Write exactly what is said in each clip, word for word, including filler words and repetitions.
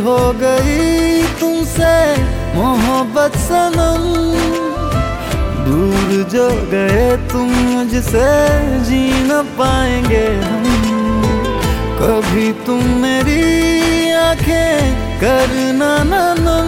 हो गई तुमसे मोहब्बत सनम, दूर जो गए तुम मुझसे जी न पाएंगे हम। कभी तुम मेरी आंखें करना ना नम,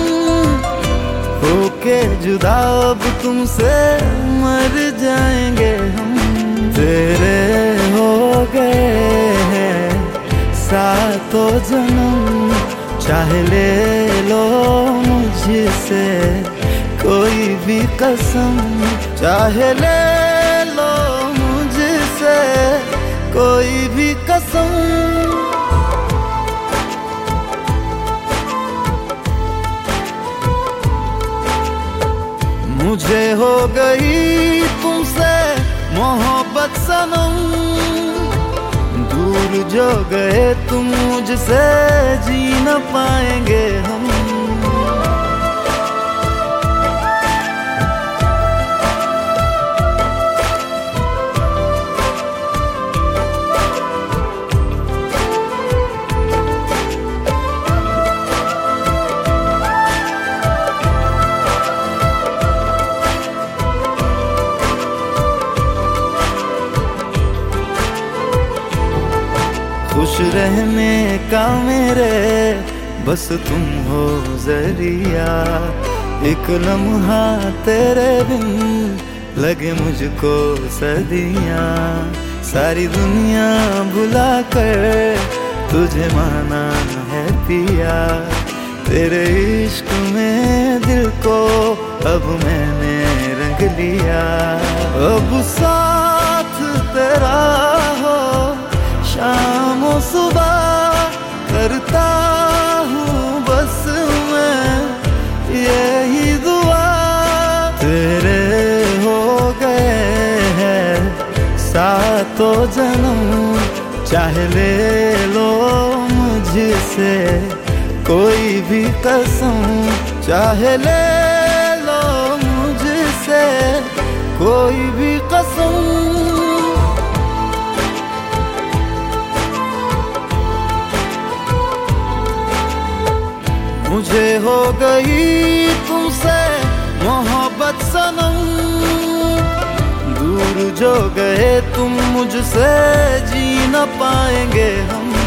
होके जुदा अब तुमसे मर जाएंगे हम। तेरे हो गए हैं सातों जन्म, चाहे ले लो मुझसे कोई भी कसम, चाहे ले लो मुझसे कोई भी कसम। मुझे हो गई तुमसे मोहब्बत सनम, दूर जो गए तुम मुझसे जी न पाएंगे हम। खुश रहने का मेरे बस तुम हो जरिया, एक लम्हा तेरे बिन लगे मुझको सदियाँ। सारी दुनिया भुला कर तुझे माना है पिया, तेरे इश्क में दिल को अब मैंने रंग लिया। अब साथ तेरा हो शाम सुबह करता हूँ बस मैं यही दुआ। तेरे हो गए हैं सातों जन्म, चाहे ले लो मुझसे कोई भी कसम, चाहे ले लो मुझसे कोई भी कसम। मुझे हो गई तुमसे मोहब्बत सनम, दूर जो गए तुम मुझसे जी न पाएंगे हम।